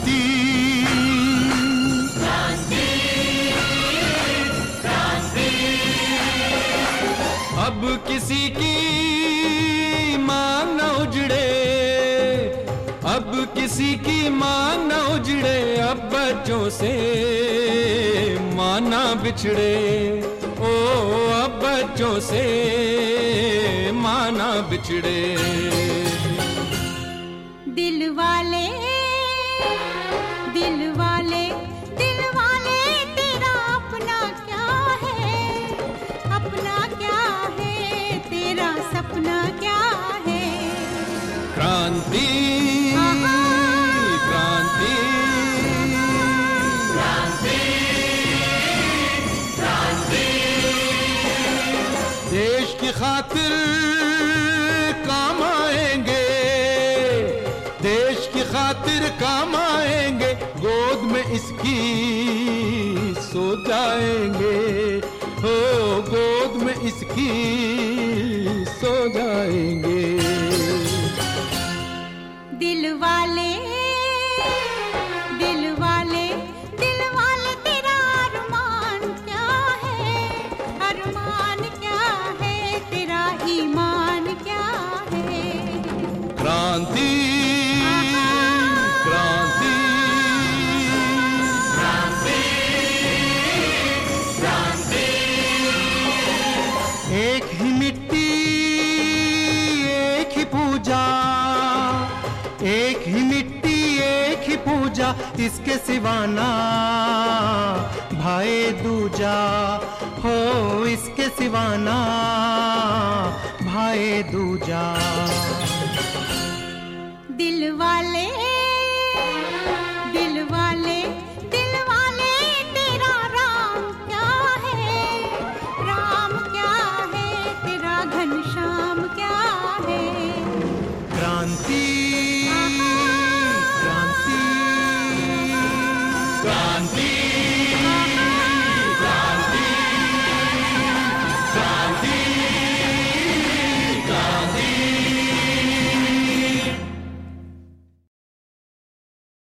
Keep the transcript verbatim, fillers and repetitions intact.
क्रांति। अब किसी की मांग न उजड़े, अब किसी की मांग न उजड़े, अब बच्चों से मां ना बिछड़े, ओ अब बच्चों से मां ना बिछड़े। दिल वाले दिल वाले दिल वाले तेरा अपना क्या है, अपना क्या है, तेरा सपना क्या है। क्रांति क्रांति क्रांति क्रांति। देश की खातिर काम आएंगे, देश की खातिर काम आएंगे, गोद में इसकी सो जाएंगे, हो गोद में इसकी सो जाएंगे। दिल वाले दिल वाले दिल वाले तेरा अरमान क्या है, अरमान क्या है, तेरा ईमान क्या है। क्रांति क्रांति क्रांति क्रांति। एक ही मिट्टी एक ही पूजा, एक ही मिट्टी एक ही पूजा, इसके सिवाना भाई दूजा, हो इसके सिवाना भाई दूजा। दिल वाले दिल वाले दिल वाले तेरा राम क्या है, राम क्या है, तेरा घनश्याम क्या है। क्रांति क्रांति क्रांति।